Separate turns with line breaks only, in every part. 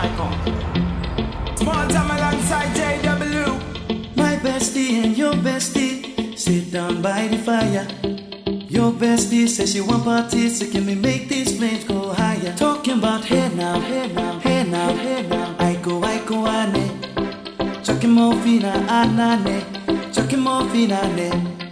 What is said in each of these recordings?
Small time alongside JW.
My bestie and your bestie sit down by the fire. Your bestie says she want parties, so can we make these flames go higher? Talking about hey now, hey now, hey now, hey now. I go, ane. Chucking more fina, anane. Chucking more fina, ne.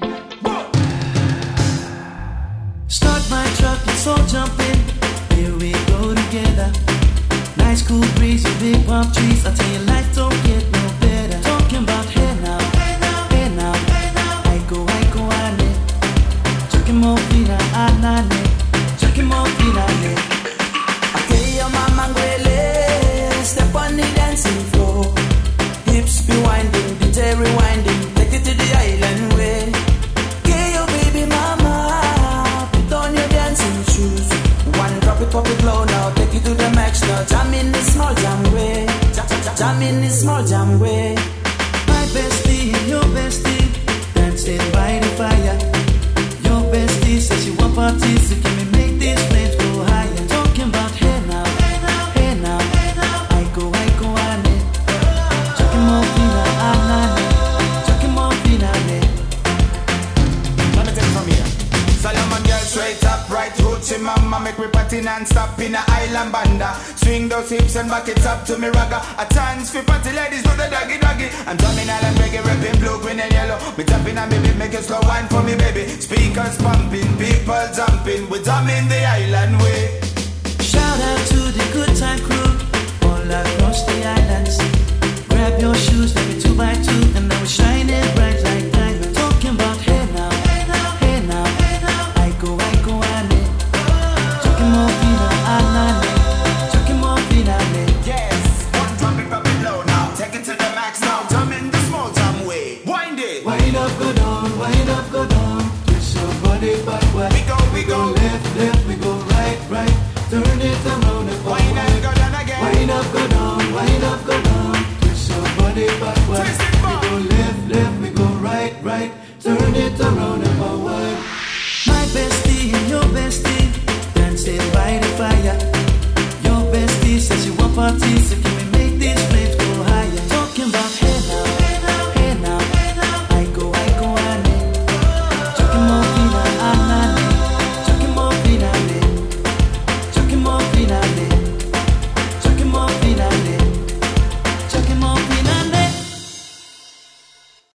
Start my truck, let's all jump in. Here we go together. Nice cool breeze with big palm trees. I tell you, life don't get no better. Talking about hey now, hey now, hey now, hey now. I go, ane. Chucking more fina, anane. Chucking more fina, ne.
Okay, your mama ngwele, step on the dancing floor. Hips be winding, DJ rewinding, take it to the island way. Okay, your baby mama, put on your dancing shoes. One drop it, pop it low now, take it to the max now. Jam in the small jam way, jam in the small jam way.
My bestie and your bestie dancing by the fire. Your bestie says she want parties, so can we make these flames go higher? Talking about hey now, hey now, hey now, hey now. I go, ane. Chucking more fina, anane. Chucking more fina, ne.
Let me take it from here. Solomon girl straight up, right roots in mama. Make me party non-stop in a island banda. Swing those hips and back it up to me ragga. A chance for party ladies do the doggy doggy. I'm drumming island reggae, rapping blue, green and yellow. Me tapping and baby, make a slow wine for me baby. Speakers pumping, people jumping. We drumming the island way.
Shout out to the good time crew all across the islands. Grab your shoes, maybe 2x2, and now we're shining bright